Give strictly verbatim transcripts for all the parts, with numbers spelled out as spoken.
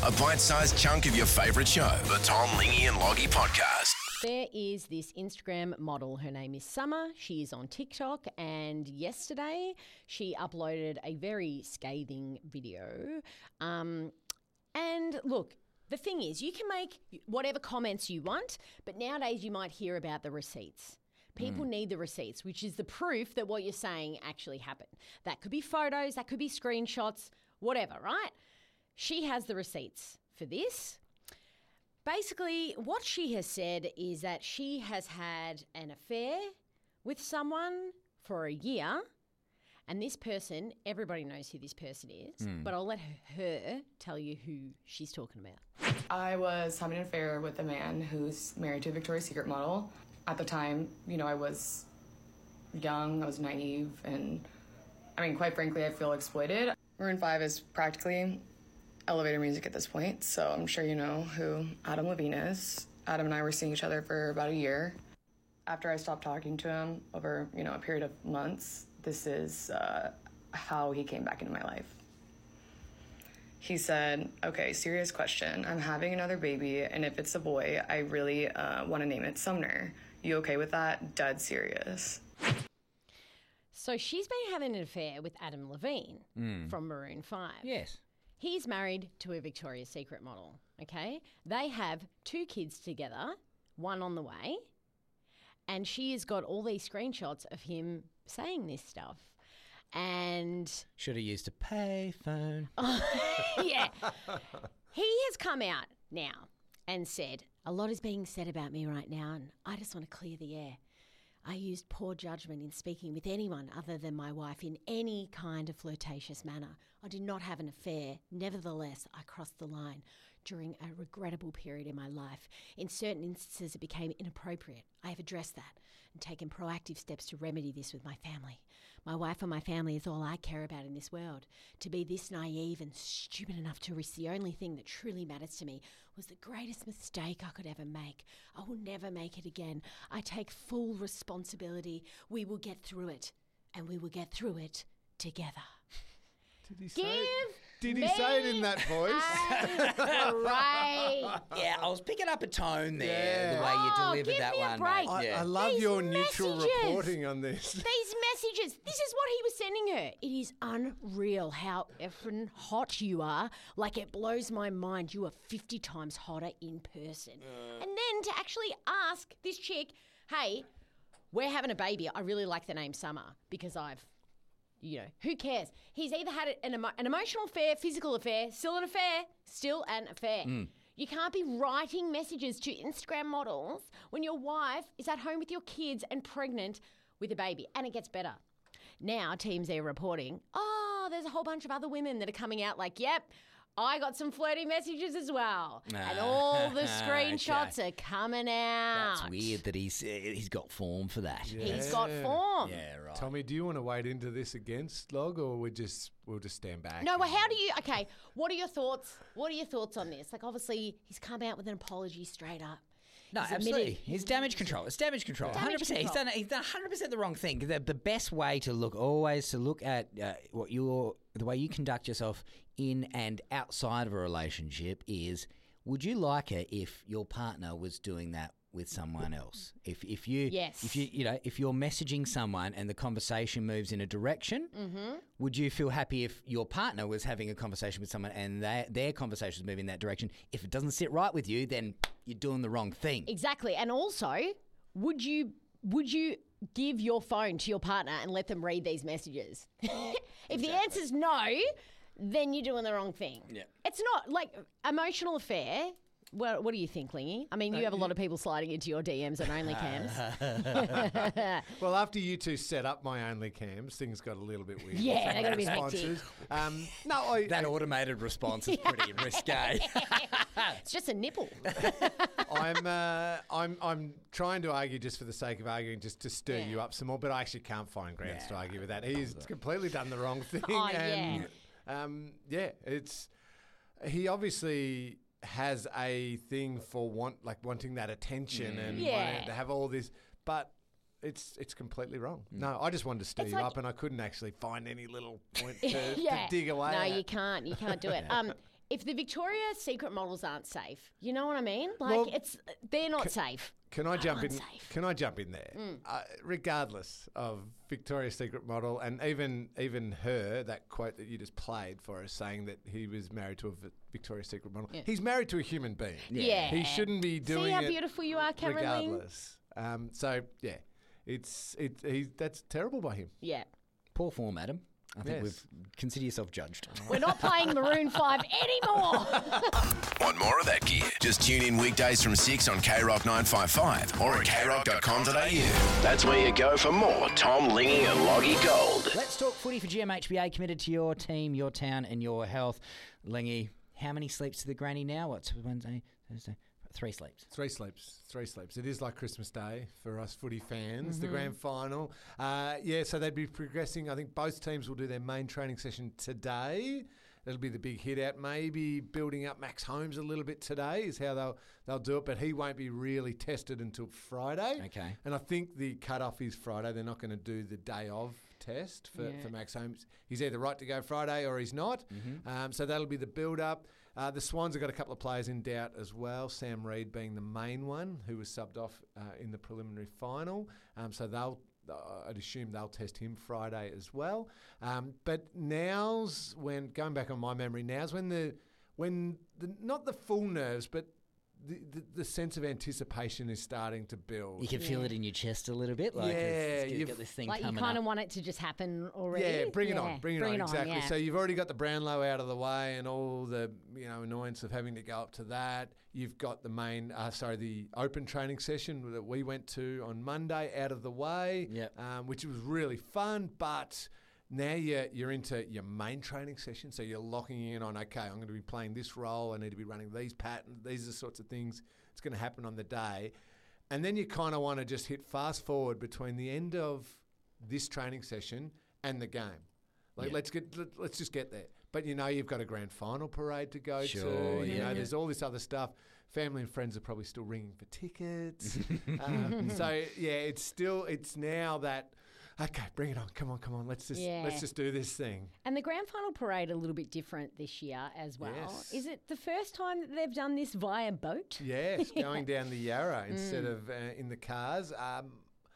A bite-sized chunk of your favourite show. The Tom, Lingy and Loggy Podcast. There is this Instagram model. Her name is Summer. She is on TikTok, and yesterday she uploaded a very scathing video. Um, and look, the thing is, you can make whatever comments you want, but nowadays you might hear about the receipts. People mm. need the receipts, which is the proof that what you're saying actually happened. That could be photos, that could be screenshots, whatever, right? She has the receipts for this. Basically, what she has said is that she has had an affair with someone for a year, and this person, everybody knows who this person is, mm. but I'll let her tell you who she's talking about. I was having an affair with a man who's married to a Victoria's Secret model. At the time, you know, I was young, I was naive, and I mean, quite frankly, I feel exploited. Maroon five is practically elevator music at this point, so I'm sure you know who Adam Levine is. Adam and I were seeing each other for about a year. After I stopped talking to him over, you know, a period of months, this is uh, how he came back into my life. He said, okay, serious question. I'm having another baby, and if it's a boy, I really uh, want to name it Sumner. You okay with that? Dead serious. So she's been having an affair with Adam Levine mm. from Maroon five. Yes. He's married to a Victoria's Secret model, okay? They have two kids together, one on the way, and she has got all these screenshots of him saying this stuff. And should have used a payphone. Yeah. He has come out now and said, a lot is being said about me right now, and I just want to clear the air. I used poor judgment in speaking with anyone other than my wife in any kind of flirtatious manner. I did not have an affair. Nevertheless, I crossed the line during a regrettable period in my life. In certain instances, it became inappropriate. I have addressed that and taken proactive steps to remedy this with my family. My wife and my family is all I care about in this world. To be this naive and stupid enough to risk the only thing that truly matters to me was the greatest mistake I could ever make. I will never make it again. I take full responsibility. We will get through it, and we will get through it together. Did he say Give it? Did he me say it in that voice? Right. Yeah, I was picking up a tone there, Yeah. the way you Oh, delivered give that me a one. break. mate. I, yeah. I love These your neutral messages. reporting on this. These messages. This is what he was sending her. It is unreal how effing hot you are. Like, it blows my mind. You are fifty times hotter in person. Uh. And then to actually ask this chick, hey, we're having a baby. I really like the name Summer because I've, you know, who cares? He's either had an, emo- an emotional affair, physical affair, still an affair, still an affair. Mm. You can't be writing messages to Instagram models when your wife is at home with your kids and pregnant with a baby. And it gets better. Now, T M Z are reporting, oh, there's a whole bunch of other women that are coming out like, yep, I got some flirty messages as well. And all the screenshots Okay. are coming out. That's weird that he's uh, he's got form for that. Yeah. He's got form. Yeah, right. Tommy, do you want to wade into this against Log, or we just we'll just stand back? No, well, how do you, okay, what are your thoughts? What are your thoughts on this? Like, obviously, he's come out with an apology straight up. No, He's absolutely. admitted- He's damage control. It's damage control. Damage one hundred percent. He's control. done. He's done one hundred percent the wrong thing. The, the best way to look, always to look at uh, what your the way you conduct yourself in and outside of a relationship is: would you like it if your partner was doing that with someone else? If if you Yes. if you you know if you're messaging someone and the conversation moves in a direction, Mm-hmm. would you feel happy if your partner was having a conversation with someone and their their conversation is moving in that direction? If it doesn't sit right with you, then you're doing the wrong thing. Exactly. And also, would you would you give your phone to your partner and let them read these messages? If the answer's no, then you're doing the wrong thing. Yeah. It's not like emotional affair. Well, what do you think, Lingy? I mean, you have a lot of people sliding into your D Ms and OnlyCams. Well, after you two set up my OnlyCams, things got a little bit weird. Yeah, Some they got a bit responses. Um, no, I, That automated response is pretty risque. It's just a nipple. I'm, uh, I'm, I'm trying to argue just for the sake of arguing, just to stir Yeah. you up some more, but I actually can't find grounds Yeah, to argue with that. He's completely done the wrong thing. Oh, and, um, yeah, it's he obviously has a thing for want like wanting that attention and Yeah. wanting to have all this, but it's it's completely wrong. No, I just wanted to stir It's you like- up, and I couldn't actually find any little point to, yeah. to dig away No, at. you can't. You can't do it. Um, if the Victoria's Secret models aren't safe, you know what I mean? Like Well, it's they're not safe. Can I jump in? unsafe. Can I jump in there? Mm. Uh, regardless of Victoria's Secret model, and even even her, that quote that you just played for us, saying that he was married to a Vi- Victoria's Secret model. Yeah. He's married to a human being. Yeah. He shouldn't be doing See how it beautiful you are, Caroline? regardless. Um, so yeah, it's it. He that's terrible by him. Yeah. Poor form, Adam. I think Yes. we've consider yourself judged. We're not playing Maroon five anymore. Want more of that gear? Just tune in weekdays from six on K Rock nine five five or at k rock dot com dot a u. That's where you go for more Tom Lingy and Loggy Gold. Let's talk footy for G M H B A, committed to your team, your town and your health. Lingy, how many sleeps to the granny now? What's Wednesday, Thursday? Three sleeps. Three sleeps, three sleeps. It is like Christmas Day for us footy fans, Mm-hmm. the grand final. Uh, yeah, so they'd be progressing. I think both teams will do their main training session today. That'll be the big hit out. Maybe building up Max Holmes a little bit today is how they'll they'll do it, but he won't be really tested until Friday. Okay. And I think the cut-off is Friday. They're not going to do the day of test for, Yeah. for Max Holmes. He's either right to go Friday or he's not. Um, so that'll be the build-up. Uh, the Swans have got a couple of players in doubt as well, Sam Reid being the main one, who was subbed off uh, in the preliminary final. Um, so they'll, uh, I'd assume they'll test him Friday as well. Um, but now's when, going back on my memory, now's when the, when the, not the full nerves, but the, the, the sense of anticipation is starting to build. You can feel it in your chest a little bit. Like Yeah, it's, you've you've- got this thing Like you coming kind up. of want it to just happen already. Yeah, bring it Yeah, on, bring it on, exactly. yeah. So you've already got the Brownlow out of the way and all the you know annoyance of having to go up to that. You've got the main, uh, sorry, the open training session that we went to on Monday out of the way, Yep. um, which was really fun. But now you're, you're into your main training session, so you're locking in on, okay, I'm going to be playing this role, I need to be running these patterns, these are the sorts of things that's going to happen on the day. And then you kind of want to just hit fast forward between the end of this training session and the game. Like Yeah. let's get let, let's just get there. But you know you've got a grand final parade to go Sure, to. You yeah, know yeah. there's all this other stuff. Family and friends are probably still ringing for tickets. um, so yeah, it's still it's now that okay, bring it on. Come on, come on. Let's just Yeah. let's just do this thing. And the grand final parade a little bit different this year as well. Yes. Is it the first time that they've done this via boat? Yes, going down the Yarra Mm. instead of uh, in the cars. Um,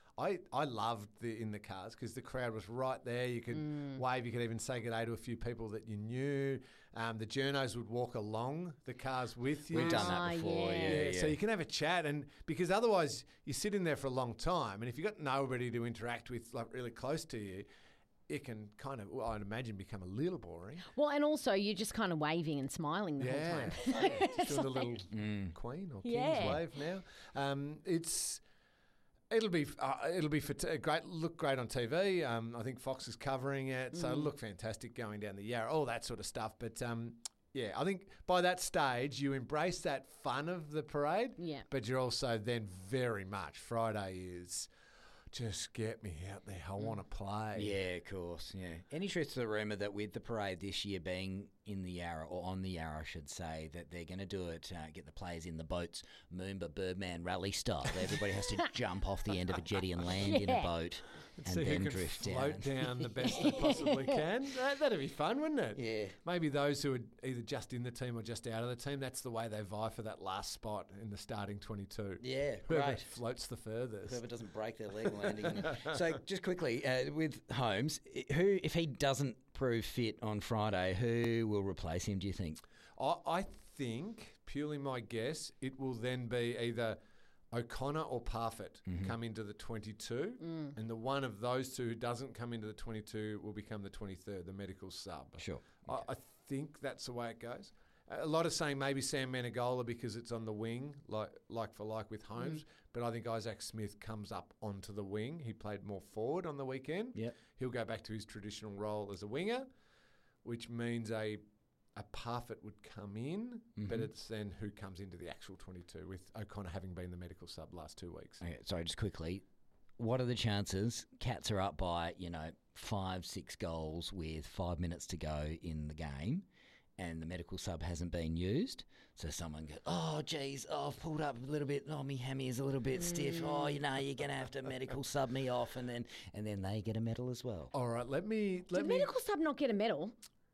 I I loved the in the cars because the crowd was right there. You could Mm. wave. You could even say good day to a few people that you knew. Um, the journos would walk along the cars with you. We've done Ah, that before. yeah. Yeah, Yeah, yeah. so you can have a chat, and because otherwise you sit in there for a long time, and if you've got nobody to interact with, like really close to you, it can kind of, well, I'd imagine, become a little boring. Well, and also you're just kind of waving and smiling the whole Yeah, time. yeah, just It's doing the like- little Mm. queen or king's Yeah. wave now. Um, it's it'll be uh, it'll be for t- great. Look great on T V. Um, I think Fox is covering it, so it'll look fantastic going down the Yarra, all that sort of stuff. But um, yeah, I think by that stage you embrace that fun of the parade. Yeah. But you're also then very much Friday is just get me out there. I want to play. Yeah, of course. Yeah. Any truth to the rumour that with the parade this year being in the Yarra, or on the Yarra, I should say, that they're going to do it, uh, get the players in the boats, Moomba Birdman rally style. Everybody has to jump off the end of a jetty and land in a Yeah. boat and See then who can drift float down. down the best they possibly can. That, that'd be fun, wouldn't it? Yeah. Maybe those who are either just in the team or just out of the team, that's the way they vie for that last spot in the starting twenty-two. Yeah, Whoever great. floats the furthest. Whoever doesn't break their leg landing. in it. So, just quickly, uh, with Holmes, i- who, if he doesn't prove fit on Friday, who will replace him, do you think? I, I think, purely my guess, it will then be either O'Connor or Parfitt Mm-hmm. come into the twenty-two, and the one of those two who doesn't come into the twenty-two will become the twenty-third, the medical sub. Sure. I, I think that's the way it goes. A lot are saying maybe Sam Menegola because it's on the wing, like like for like with Holmes. But I think Isaac Smith comes up onto the wing. He played more forward on the weekend. Yep. He'll go back to his traditional role as a winger, which means a a Parfitt would come in, but it's then who comes into the actual twenty-two, with O'Connor having been the medical sub last two weeks. Okay, sorry, just quickly. What are the chances Cats are up by, you know, five, six goals with five minutes to go in the game and the medical sub hasn't been used? So someone goes, oh, geez, oh, I've pulled up a little bit. Oh, my hammy is a little bit stiff. Oh, you know, you're going to have to medical sub me off. And then and then they get a medal as well. All right, let me Did let the me. medical sub not get a medal?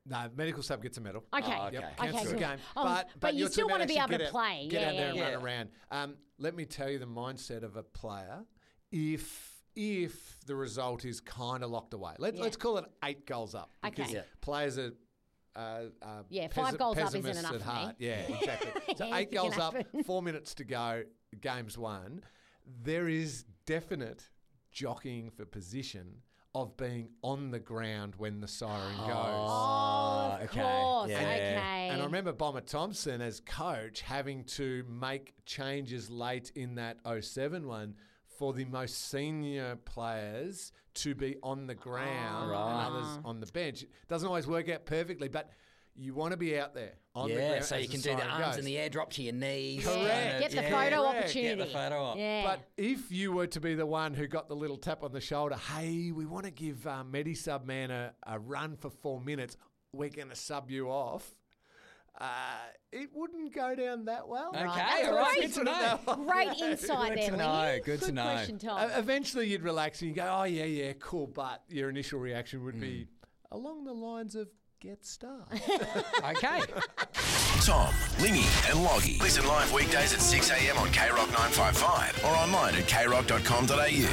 No, medical sub gets a medal. Okay. Oh, okay. Yep, Okay, cancels the cool. game. Oh, but, but you your still two men wanna be actually able to get out- play. Get Yeah, out there yeah, and yeah. run around. Um, let me tell you the mindset of a player. If if the result is kind of locked away, Let, Yeah. let's call it eight goals up. Okay. Because Yeah. players are. Uh, uh, Yeah, five goals up isn't pessimists enough at for me. heart. Yeah, exactly. So eight Anything can goals up, happen. four minutes to go, game's won. There is definite jockeying for position of being on the ground when the siren goes. Oh, of okay. course. Yeah. Okay. And I remember Bomber Thompson as coach having to make changes late in that oh seven one for the most senior players to be on the ground Right. and others on the bench. It doesn't always work out perfectly, but you want to be out there on the Yeah, ground. so as you can do the siren arms goes. in the air, drop to your knees. Correct. kind of- Get the yeah, photo correct. opportunity. Get the photo op. Yeah. But if you were to be the one who got the little tap on the shoulder, hey, we want to give uh, Medisub man a, a run for four minutes, we're going to sub you off. Uh, it wouldn't go down that well. Okay, That's all right, great. good to know. Great insight Good there, to Lingy. know, good to know. question, Tom. Uh, eventually, you'd relax and you go, "Oh yeah, yeah, cool." But your initial reaction would be along the lines of "Get started." Okay. Tom, Lingy, and Loggy. Listen live weekdays at six a.m. on K Rock nine five five or online at k rock dot com dot a u.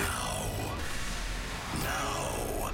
No,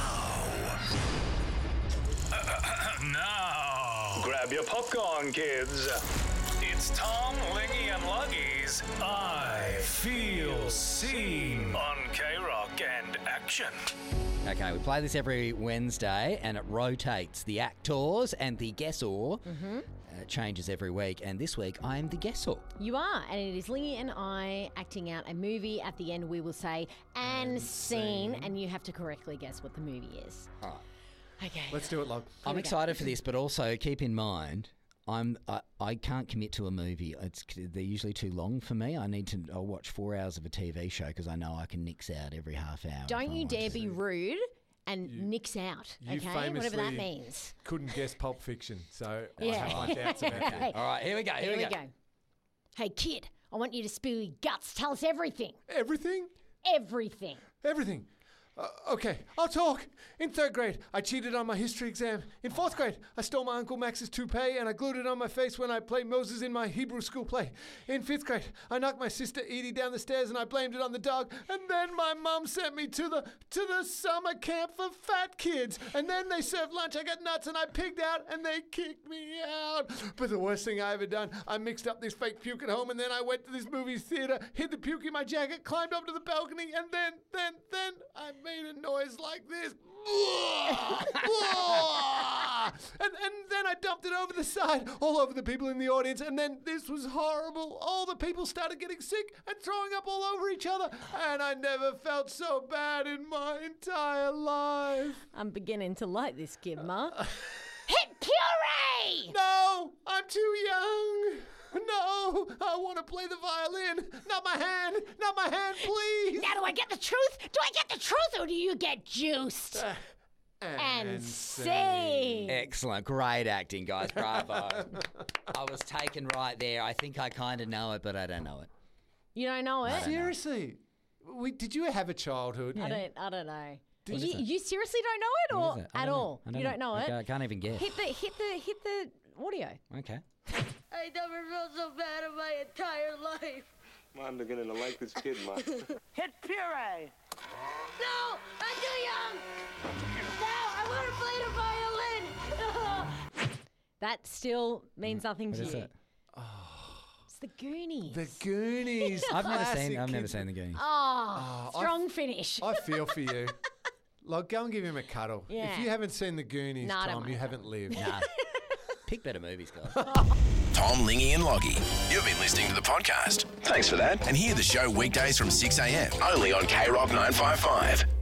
no, Now, grab your popcorn, kids. It's Tom, Lingy, and Luggy's I Feel Seen on K-Rock and Action. Okay, we play this every Wednesday and it rotates. The actors and the guessor Mm-hmm. uh, changes every week. And this week, I am the guessor. You are, and it is Lingy and I acting out a movie. At the end, we will say, and scene, and you have to correctly guess what the movie is. All right. Okay. Let's do it, love. I'm we go. excited for this, but also keep in mind, I'm I, I can't commit to a movie. It's they're usually too long for me. I need to. I'll watch four hours of a T V show because I know I can nix out every half hour. if I Don't you want dare to. be rude and nix out, you okay? Whatever that famously- means. Couldn't guess Pulp Fiction, so I Yeah. have my doubts about that. Okay. All right, here we go. Here, Here we go. Hey, kid, I want you to spill your guts. Tell us everything. Everything. Everything. Everything. Uh, okay, I'll talk. In third grade, I cheated on my history exam. In fourth grade, I stole my Uncle Max's toupee and I glued it on my face when I played Moses in my Hebrew school play. In fifth grade, I knocked my sister Edie down the stairs and I blamed it on the dog. And then my mum sent me to the to the summer camp for fat kids. And then they served lunch. I got nuts and I pigged out and they kicked me out. But the worst thing I ever done, I mixed up this fake puke at home and then I went to this movie theater, hid the puke in my jacket, climbed up to the balcony, and then, then, then I made a noise like this. and, and then I dumped it over the side, all over the people in the audience, and then this was horrible. All the people started getting sick and throwing up all over each other, and I never felt so bad in my entire life. I'm beginning to like this kid, Ma. Hit puree! No, I'm too young. No, I want to play the violin. Not my hand. Not my hand, please. Now do I get the truth? Do I get the truth or do you get juiced? And scene. sing. Excellent. Great acting, guys. Bravo. I was taken right there. I think I kind of know it, but I don't know it. You don't know it? Seriously, we, did you have a childhood? I don't. I don't know. Did You, you- you seriously don't know it, What or is it? I at don't know. all? I don't You don't know I it. ca- I can't even guess. Hit the hit the hit the audio. Okay. I never felt so bad in my entire life. I'm beginning to like this kid, Ma. Hit puree. No, I'm too young. No, I want to play the violin. That still means nothing What to is you. it? It's the Goonies. The Goonies. I've never Classic seen. I've never kid- seen the Goonies. Oh, I strong finish. I feel for you. Like, go and give him a cuddle. Yeah. If you haven't seen the Goonies, No, I don't Tom, want you a haven't lived. Nah. Pick better movies, guys. Tom, Lingy, and Loggy. You've been listening to the podcast. Thanks for that. And hear the show weekdays from six a.m. only on K Rock nine five five.